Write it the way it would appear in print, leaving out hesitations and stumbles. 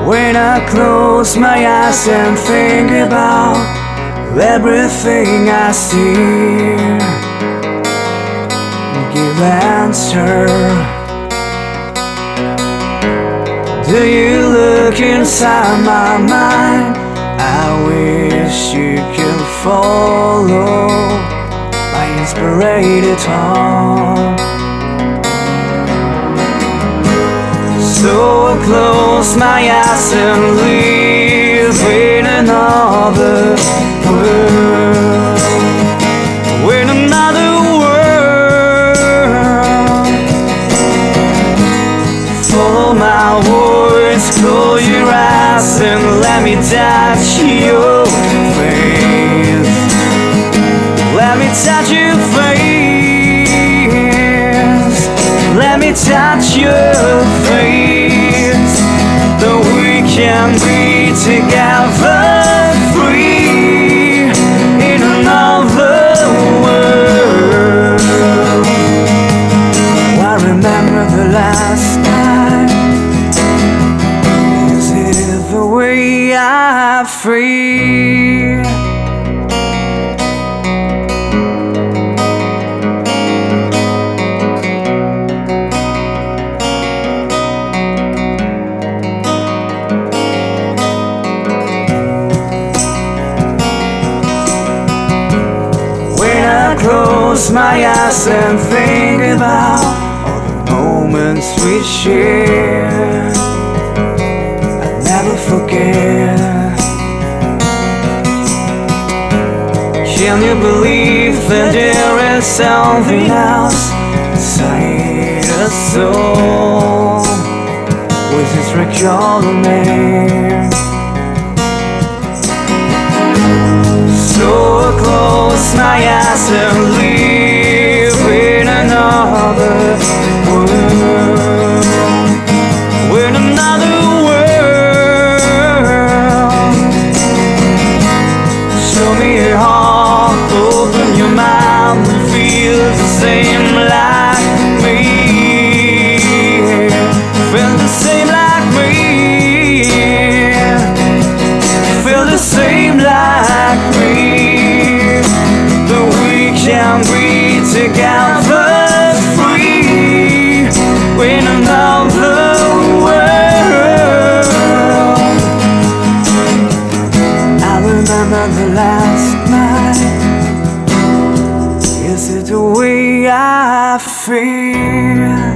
When I close my eyes and think about everything I see, give answer. Do you look inside my mind? I wish you could follow my inspirated thought. So close my eyes and live in another world, in another world. Follow my words, close your eyes and let me touch your face. Let me touch your face. Let me touch your face. That we can be together, free in another world. I remember the last night. Is it the way I feel? Close my eyes and think about all the moments we shared. I'll never forget. Can you believe that there is something else inside us soul? Was this recalling me? So close my eyes and live in another world, in another world. Show me your heart, open your mind, and feel the same like me. Feel the same like me. Feel the same like me. Can be together, free in another world. I remember the last night. Is it the way I feel?